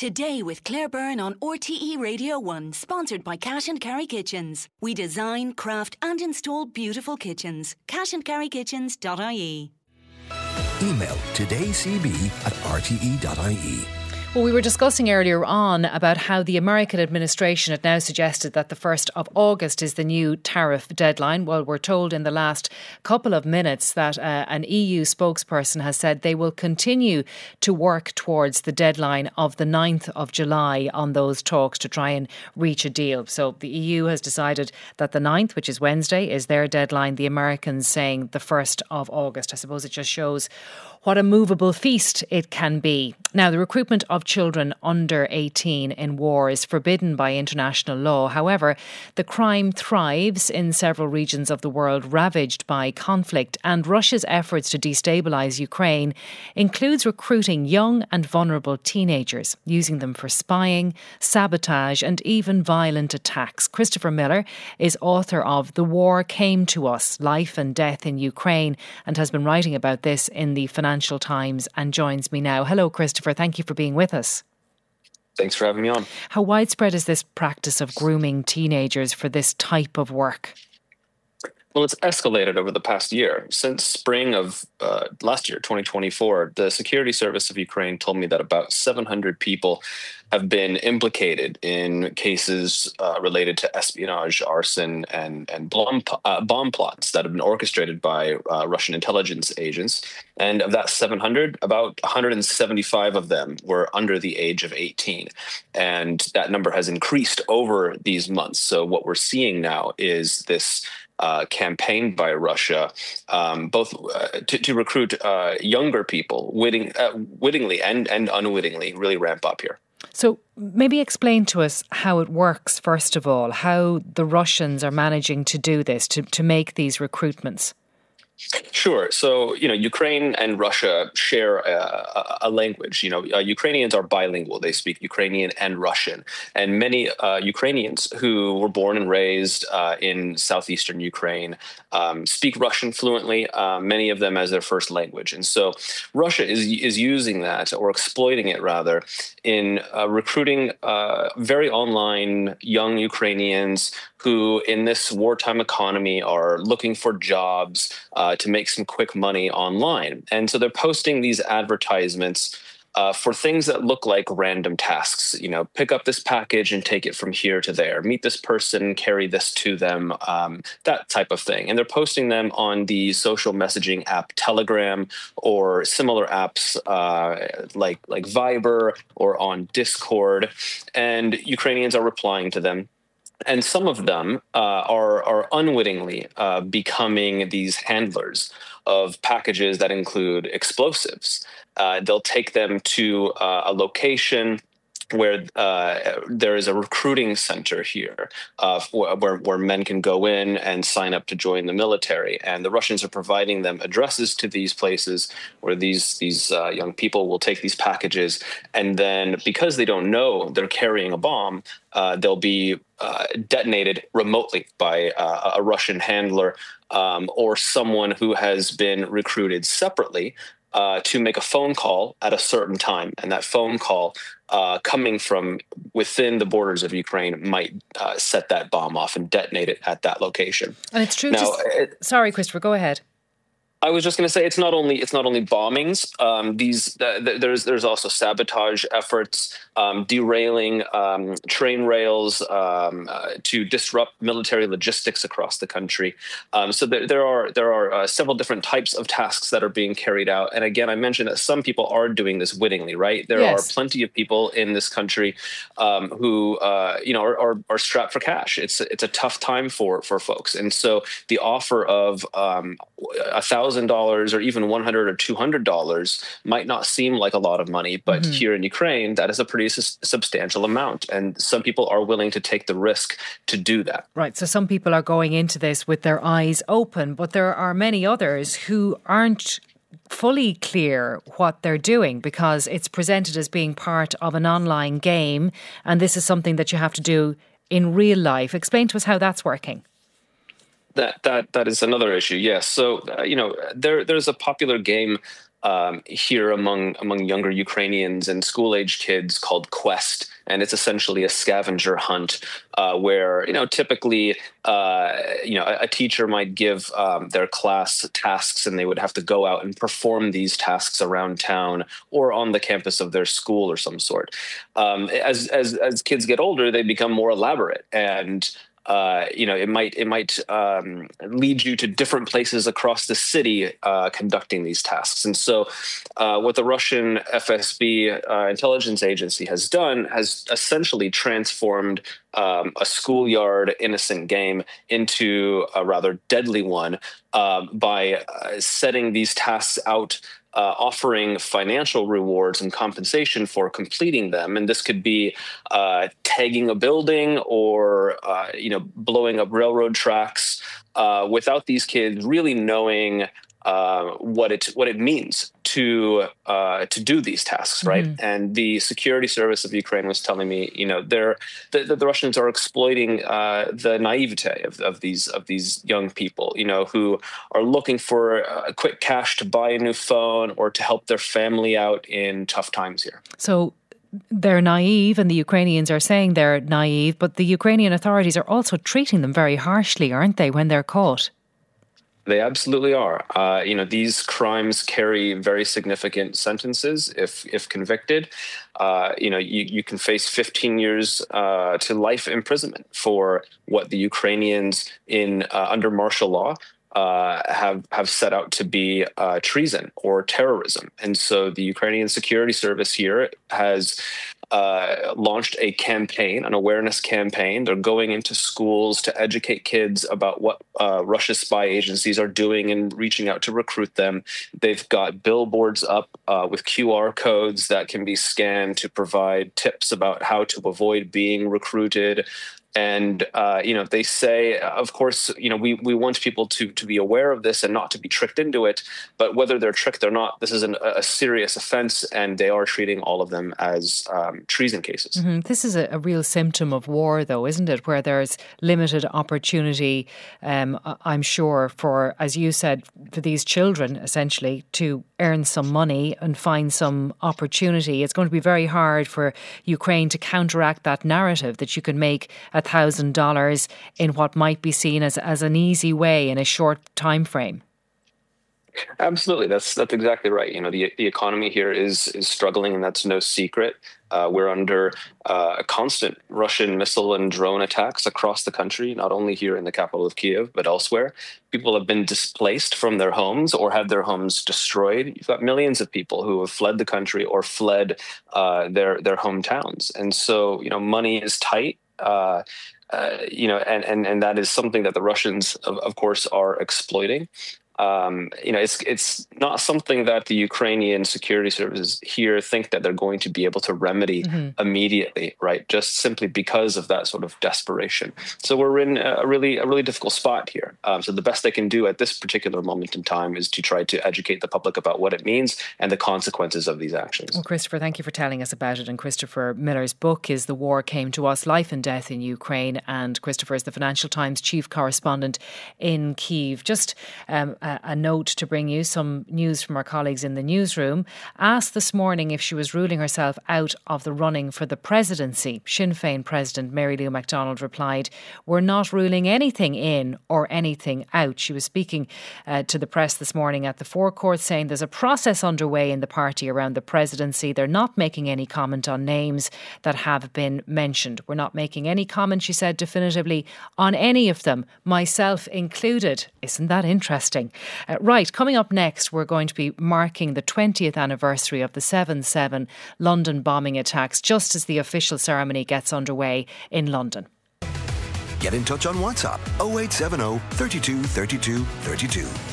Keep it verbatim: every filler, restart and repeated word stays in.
Today with Claire Byrne on R T E Radio one, sponsored by Cash and Carry Kitchens. We design, craft and install beautiful kitchens. cash and carry kitchens dot I E. Email todaycb at r t e dot i e. Well, we were discussing earlier on about how the American administration had now suggested that the first of August is the new tariff deadline. Well, we're told in the last couple of minutes that uh, an E U spokesperson has said they will continue to work towards the deadline of the ninth of July on those talks to try and reach a deal. So the E U has decided that the ninth, which is Wednesday, is their deadline. The Americans saying the first of August. I suppose it just shows what a movable feast it can be. Now, the recruitment of children under eighteen in war is forbidden by international law. However, the crime thrives in several regions of the world ravaged by conflict, and Russia's efforts to destabilise Ukraine includes recruiting young and vulnerable teenagers, using them for spying, sabotage and even violent attacks. Christopher Miller is author of The War Came to Us, Life and Death in Ukraine, and has been writing about this in the Financial Times and joins me now. Hello, Christopher. Thank you for being with us. Thanks for having me on. How widespread is this practice of grooming teenagers for this type of work? Well, it's escalated over the past year. Since spring of uh, last year, twenty twenty-four, the Security Service of Ukraine told me that about seven hundred people have been implicated in cases uh, related to espionage, arson, and, and bomb, uh, bomb plots that have been orchestrated by uh, Russian intelligence agents. And of that seven hundred, about one hundred seventy-five of them were under the age of eighteen. And that number has increased over these months. So what we're seeing now is this Uh, campaign by Russia, um, both uh, to, to recruit uh, younger people, witting, uh, wittingly and, and unwittingly, really ramp up here. So maybe explain to us how it works, first of all, how the Russians are managing to do this, to, to make these recruitments. Sure. So, you know, Ukraine and Russia share a, a language. You know, uh, Ukrainians are bilingual. They speak Ukrainian and Russian. And many uh, Ukrainians who were born and raised uh, in southeastern Ukraine um, speak Russian fluently, uh, many of them as their first language. And so Russia is, is using that, or exploiting it rather, in uh, recruiting uh, very online young Ukrainians who in this wartime economy are looking for jobs uh, to make some quick money online. And so they're posting these advertisements uh, for things that look like random tasks. You know, pick up this package and take it from here to there. Meet this person, carry this to them, um, that type of thing. And they're posting them on the social messaging app Telegram or similar apps uh, like, like Viber or on Discord. And Ukrainians are replying to them. And some of them uh, are, are unwittingly uh, becoming these handlers of packages that include explosives. Uh, they'll take them to uh, a location where uh, there is a recruiting center here uh, where, where men can go in and sign up to join the military. And the Russians are providing them addresses to these places where these, these uh, young people will take these packages. And then because they don't know they're carrying a bomb, uh, they'll be uh, detonated remotely by uh, a Russian handler um, or someone who has been recruited separately Uh, to make a phone call at a certain time. And that phone call uh, coming from within the borders of Ukraine might uh, set that bomb off and detonate it at that location. And it's true. Now, to... it, Sorry, Christopher, go ahead. I was just going to say it's not only it's not only bombings. Um, these uh, th- there's there's also sabotage efforts, um, derailing um, train rails um, uh, to disrupt military logistics across the country. Um, so there, there are there are uh, several different types of tasks that are being carried out. And again, I mentioned that some people are doing this wittingly. Right, there Yes. are plenty of people in this country um, who uh, you know are, are are strapped for cash. It's it's a tough time for for folks, and so the offer of um, a thousand. dollars or even one hundred or two hundred dollars might not seem like a lot of money, but mm-hmm. here in Ukraine, that is a pretty su- substantial amount. And some people are willing to take the risk to do that. Right. So some people are going into this with their eyes open, but there are many others who aren't fully clear what they're doing because it's presented as being part of an online game. And this is something that you have to do in real life. Explain to us how that's working. That that that is another issue. Yes. So uh, you know, there there's a popular game um, here among among younger Ukrainians and school-age kids called Quest. And it's essentially a scavenger hunt uh, where, you know, typically, uh, you know, a, a teacher might give um, their class tasks and they would have to go out and perform these tasks around town or on the campus of their school or some sort. Um, as, as, as kids get older, they become more elaborate, and Uh, you know, it might it might um, lead you to different places across the city uh, conducting these tasks. And so uh, what the Russian F S B uh, intelligence agency has done has essentially transformed um, a schoolyard innocent game into a rather deadly one uh, by uh, setting these tasks out, Uh, offering financial rewards and compensation for completing them. And this could be uh, tagging a building or, uh, you know, blowing up railroad tracks uh, without these kids really knowing uh, what it what it means to uh, to do these tasks, right? Mm-hmm. And the security service of Ukraine was telling me, you know, they're the, the Russians are exploiting uh, the naivete of, of these of these young people, you know, who are looking for uh, quick cash to buy a new phone or to help their family out in tough times here. So they're naive, and the Ukrainians are saying they're naive, but the Ukrainian authorities are also treating them very harshly, aren't they, when they're caught? They absolutely are. Uh, you know, these crimes carry very significant sentences if if convicted. Uh, you know, you, you can face fifteen years uh, to life imprisonment for what the Ukrainians in uh, under martial law uh, have have set out to be uh, treason or terrorism. And so the Ukrainian security service here has Uh, launched a campaign, an awareness campaign. They're going into schools to educate kids about what uh, Russia's spy agencies are doing and reaching out to recruit them. They've got billboards up uh, with Q R codes that can be scanned to provide tips about how to avoid being recruited. And, uh, you know, they say, of course, you know, we, we want people to, to be aware of this and not to be tricked into it. But whether they're tricked or not, this is an, a serious offense, and they are treating all of them as um, treason cases. Mm-hmm. This is a, a real symptom of war, though, isn't it? Where there's limited opportunity, um, I'm sure, for, as you said, for these children, essentially, to earn some money and find some opportunity. It's going to be very hard for Ukraine to counteract that narrative that you can make a thousand dollars in what might be seen as, as an easy way in a short time frame. Absolutely, that's that's exactly right. You know, the the economy here is is struggling, and that's no secret. Uh, we're under uh, constant Russian missile and drone attacks across the country, not only here in the capital of Kyiv, but elsewhere. People have been displaced from their homes or had their homes destroyed. You've got millions of people who have fled the country or fled uh, their their hometowns, and so you know, money is tight. Uh, uh, you know, and, and, and that is something that the Russians, of, of course, are exploiting. Um, you know, it's it's not something that the Ukrainian security services here think that they're going to be able to remedy mm-hmm. immediately, right? Just simply because of that sort of desperation. So we're in a really a really difficult spot here. Um, so the best they can do at this particular moment in time is to try to educate the public about what it means and the consequences of these actions. Well, Christopher, thank you for telling us about it. And Christopher Miller's book is The War Came to Us, Life and Death in Ukraine. And Christopher is the Financial Times chief correspondent in Kyiv. Just um, a, a note to bring you some news from our colleagues in the newsroom. Asked this morning if she was ruling herself out of the running for the presidency, Sinn Féin President Mary Lou McDonald replied, "We're not ruling anything in or anything out." She was speaking uh, to the press this morning at the forecourt, saying there's a process underway in the party around the presidency. They're not making any comment on names that have been mentioned. We're not making any comment, she said definitively, on any of them, myself included. Isn't that interesting? Uh, right, coming up next, we're going to be marking the twentieth anniversary of the seven seven London bombing attacks, just as the official ceremony gets underway in London. Get in touch on WhatsApp oh eight seven oh, three two, three two, three two.